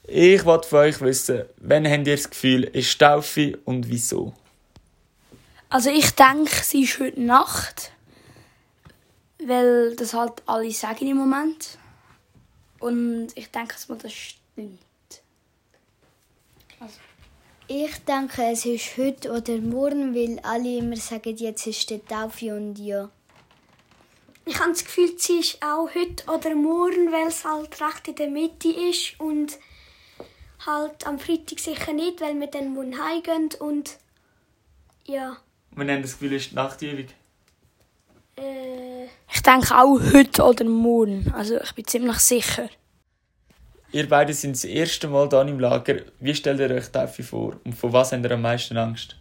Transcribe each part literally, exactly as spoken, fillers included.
Ich wollte von euch wissen, wann habt ihr das Gefühl, ist Taufe und wieso? Also ich denke, sie ist heute Nacht, weil das halt alle sagen im Moment. Und ich denke, dass das stimmt. Also. Ich denke, es ist heute oder morgen, weil alle immer sagen, jetzt ist die Taufe und ja. Ich habe das Gefühl, sie ist auch heute oder morgen, weil es halt recht in der Mitte ist und halt am Freitag sicher nicht, weil wir dann morgen heimgehen und ja. Wir haben das Gefühl, es ist die Nachtübung. Äh, ich denke auch heute oder morgen, also ich bin ziemlich sicher. Ihr beide sind das erste Mal hier im Lager. Wie stellt ihr euch die Taufe vor und von was habt ihr am meisten Angst?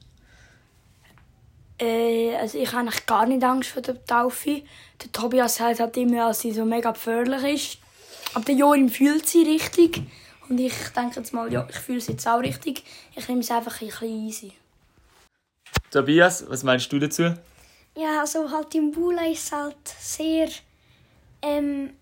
Äh, also ich habe eigentlich gar nicht Angst vor der Taufe. Der Tobias sagt halt immer, dass sie so mega gefährlich ist. Aber der Jorim fühlt sie richtig. Und ich denke jetzt mal, ja, ich fühle sie jetzt auch richtig. Ich nehme es einfach ein bisschen easy. Tobias, was meinst du dazu? Ja, also halt im Bula ist es halt sehr ähm,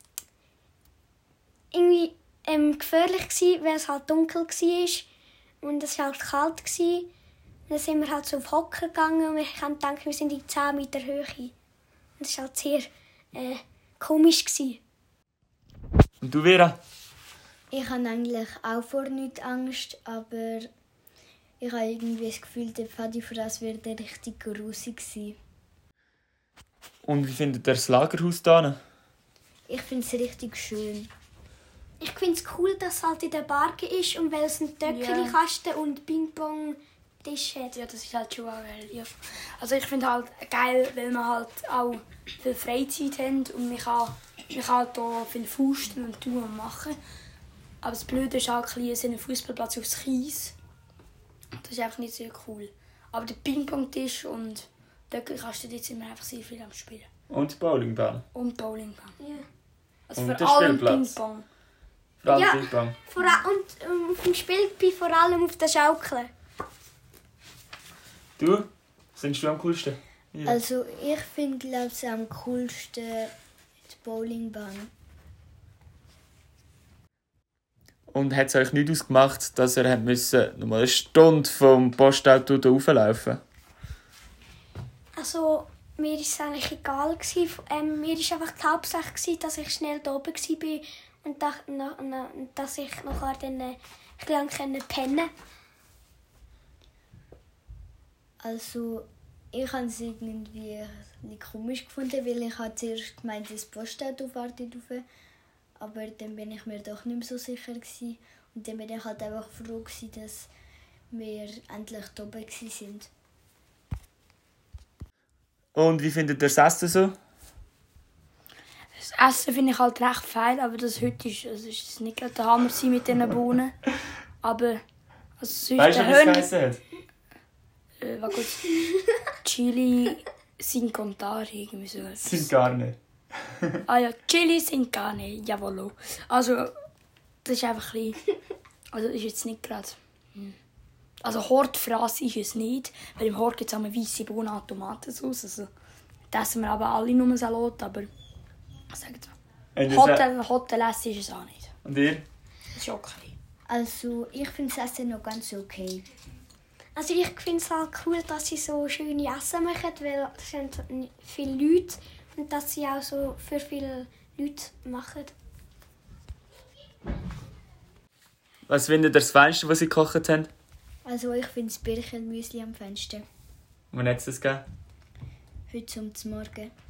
irgendwie ähm, gefährlich gewesen, weil es halt dunkel war und es war halt kalt gewesen. Und dann sind wir halt so auf Hocken gegangen und wir haben gedacht, wir sind in zehn Meter Höhe. Und das war halt sehr äh, komisch gewesen. Und du, Vera? Ich habe eigentlich auch vor nichts Angst, aber ich habe irgendwie das Gefühl, der Pfadi für das wird richtig grusig sein. Und wie findet ihr das Lagerhaus hier? Ich finde es richtig schön. Ich finde es cool, dass es halt in den Bergen ist und weil es einen Töckeli-Kasten und Ping-Pong-Tisch hat. Ja, das ist halt schon auch geil. Ja. Also ich finde halt geil, weil wir halt auch viel Freizeit haben und man kann, man kann halt hier viel fusten und tun und machen. Aber das Blöde ist halt ein bisschen ein Fußballplatz aufs Kies. Das ist einfach nicht so cool. Aber der Ping-Pong-Tisch und der Töckeli-Kasten, dort sind wir einfach sehr viel am Spielen. Und die Bowlingbahn? Und Bowlingbahn. Ja. Also Und für der allem Spielplatz? Ping-Pong. Vor allem Ja. Ping-Pong. Vor allem, und ähm, auf dem Spielplatz vor allem auf der Schaukel. Du? Was findest du am coolsten? Ja. Also ich finde, glaube ich, am coolsten die Bowlingbahn. Und hat es euch nicht ausgemacht, dass ihr habt müssen, noch mal eine Stunde vom Postauto hier rauflaufen? Also, mir war es eigentlich egal. Ähm, mir war einfach die Hauptsache, dass ich schnell da oben war und dass, dass ich nachher dann ein bisschen pennen konnte. Also ich habe es irgendwie nicht komisch gefunden, weil ich habe zuerst gemeint, das Postauto fährt nicht rauf. Aber dann bin ich mir doch nicht mehr so sicher gewesen. Und dann bin ich halt einfach froh gewesen, dass wir endlich da oben waren. Und wie findet ihr das Essen so? Das Essen finde ich halt recht fein, aber das heute ist, also ist es nicht gerade der Hammer mit diesen Bohnen. Aber also sonst Weißt du, der wie es Hörn- geheißen hat? Äh, was gut. Chili sin contar, irgendwie so etwas. Sind gar nicht. Ah ja, Chili sin carne, jawollo. Also, das ist einfach ein bisschen... Also, das ist jetzt nicht gerade... Hm. Also, Hortfraß ist es nicht, weil im Hort gibt es auch eine weisse Bohnen und Tomatensauce. Also, da essen wir aber alle nur Salat, aber... Was sagen Und Sie? ihr Hotel, Hotel-Essen ist es auch nicht. Und ihr? Das ist okay. Also ich finde das Essen noch ganz okay. Also ich finde es halt cool, dass sie so schöne Essen machen, weil es sind viele Leute und dass sie auch so für viele Leute machen. Was findet ihr das Feinste, was sie gekocht haben? Also ich finde das Birchenmüsli am feinsten. Wann hat es das gegeben? Heute zum Morgen.